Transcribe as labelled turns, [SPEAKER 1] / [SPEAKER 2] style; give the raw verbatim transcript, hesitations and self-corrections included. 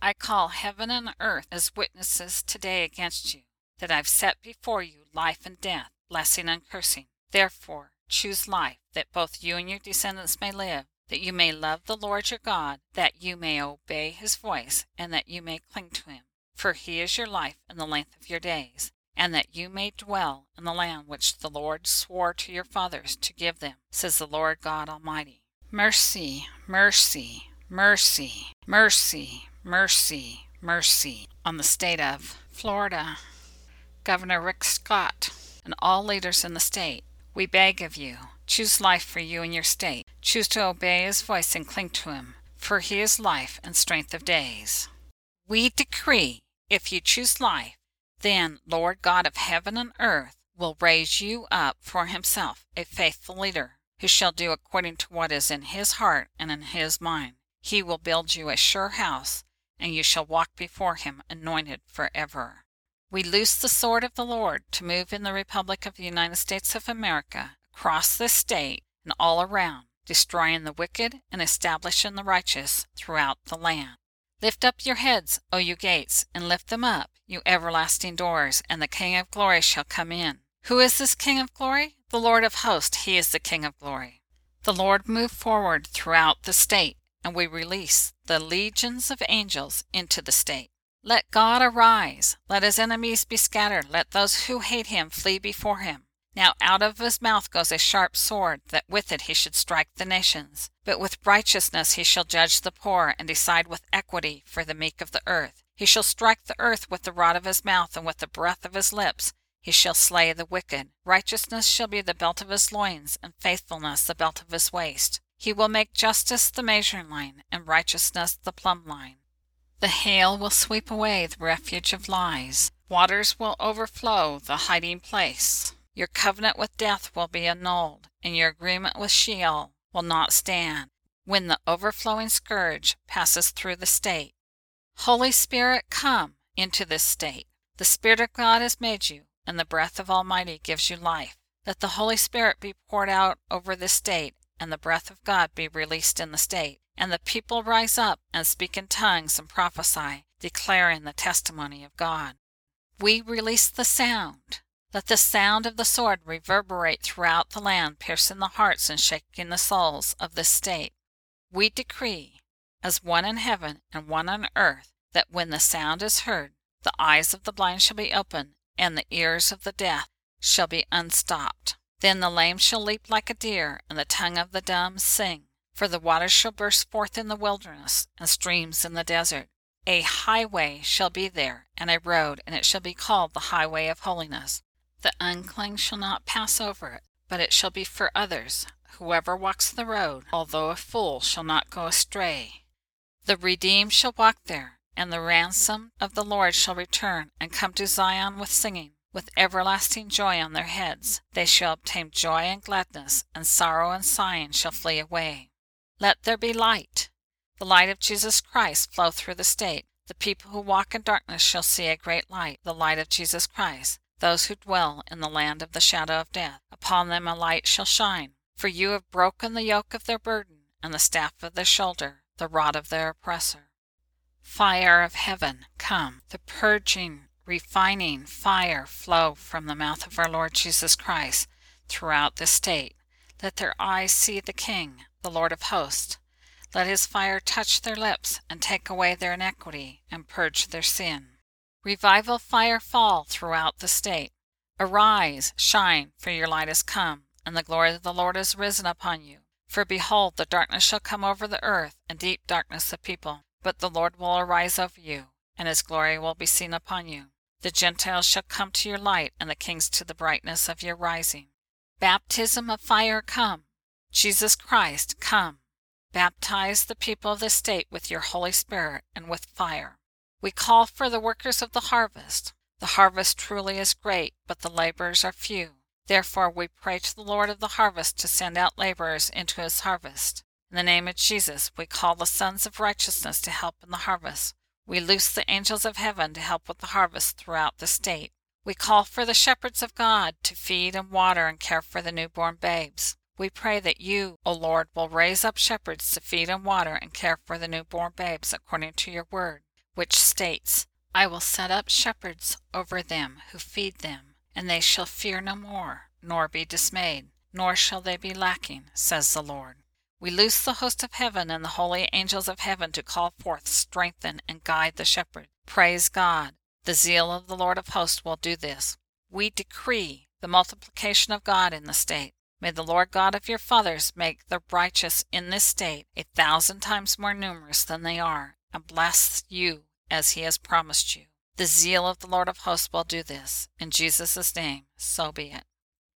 [SPEAKER 1] I call heaven and earth as witnesses today against you, that I've set before you life and death, blessing and cursing. Therefore choose life, that both you and your descendants may live, that you may love the Lord your God, that you may obey his voice, and that you may cling to him. For he is your life and the length of your days, and that you may dwell in the land which the Lord swore to your fathers to give them, says the Lord God Almighty. Mercy, mercy, mercy, mercy, mercy, mercy on the state of Florida. Governor Rick Scott and all leaders in the state, we beg of you, choose life for you and your state. Choose to obey his voice and cling to him, for he is life and strength of days. We decree, if you choose life, then Lord God of heaven and earth will raise you up for himself a faithful leader, who shall do according to what is in his heart and in his mind. He will build you a sure house, and you shall walk before him anointed forever. We loose the sword of the Lord to move in the Republic of the United States of America, across this state and all around, destroying the wicked and establishing the righteous throughout the land. Lift up your heads, O you gates, and lift them up, you everlasting doors, and the King of glory shall come in. Who is this King of glory? The Lord of hosts, he is the King of glory. The Lord moved forward throughout the state, and we release the legions of angels into the state. Let God arise, let his enemies be scattered, let those who hate him flee before him. Now out of his mouth goes a sharp sword, that with it he should strike the nations. But with righteousness he shall judge the poor, and decide with equity for the meek of the earth. He shall strike the earth with the rod of his mouth, and with the breath of his lips he shall slay the wicked. Righteousness shall be the belt of his loins, and faithfulness the belt of his waist. He will make justice the measuring line, and righteousness the plumb line. The hail will sweep away the refuge of lies. Waters will overflow the hiding place. Your covenant with death will be annulled, and your agreement with Sheol will not stand, when the overflowing scourge passes through the state. Holy Spirit, come into this state. The Spirit of God has made you, and the breath of Almighty gives you life. Let the Holy Spirit be poured out over this state, and the breath of God be released in the state. And the people rise up and speak in tongues and prophesy, declaring the testimony of God. We release the sound. Let the sound of the sword reverberate throughout the land, piercing the hearts and shaking the souls of this state. We decree, as one in heaven and one on earth, that when the sound is heard, the eyes of the blind shall be opened, and the ears of the deaf shall be unstopped. Then the lame shall leap like a deer, and the tongue of the dumb sing. For the waters shall burst forth in the wilderness, and streams in the desert. A highway shall be there, and a road, and it shall be called the highway of holiness. The unclean shall not pass over it, but it shall be for others. Whoever walks the road, although a fool, shall not go astray. The redeemed shall walk there, and the ransom of the Lord shall return, and come to Zion with singing. With everlasting joy on their heads they shall obtain joy and gladness, and sorrow and sighing shall flee away. Let there be light. The light of Jesus Christ flow through the state. The people who walk in darkness shall see a great light, the light of Jesus Christ. Those who dwell in the land of the shadow of death, upon them a light shall shine. For you have broken the yoke of their burden, and the staff of their shoulder, the rod of their oppressor. Fire of heaven, come. The purging, refining fire flow from the mouth of our Lord Jesus Christ throughout the state. Let their eyes see the King, the Lord of hosts. Let his fire touch their lips, and take away their iniquity, and purge their sin. Revival fire fall throughout the state. Arise, shine, for your light is come, and the glory of the Lord is risen upon you. For behold, the darkness shall come over the earth, and deep darkness the people. But the Lord will arise over you, and his glory will be seen upon you. The Gentiles shall come to your light, and the kings to the brightness of your rising. Baptism of fire come. Jesus Christ, come. Baptize the people of this state with your Holy Spirit and with fire. We call for the workers of the harvest. The harvest truly is great, but the laborers are few. Therefore we pray to the Lord of the harvest to send out laborers into his harvest. In the name of Jesus, we call the sons of righteousness to help in the harvest. We loose the angels of heaven to help with the harvest throughout the state. We call for the shepherds of God to feed and water and care for the newborn babes. We pray that you, O Lord, will raise up shepherds to feed and water and care for the newborn babes according to your word. which states, I will set up shepherds over them who feed them, and they shall fear no more, nor be dismayed, nor shall they be lacking, says the Lord. We loose the host of heaven and the holy angels of heaven to call forth, strengthen, and guide the shepherd. Praise God! The zeal of the Lord of hosts will do this. We decree the multiplication of God in the state. May the Lord God of your fathers make the righteous in this state a thousand times more numerous than they are, and bless you as he has promised you. The zeal of the Lord of hosts will do this. In Jesus' name, so be it.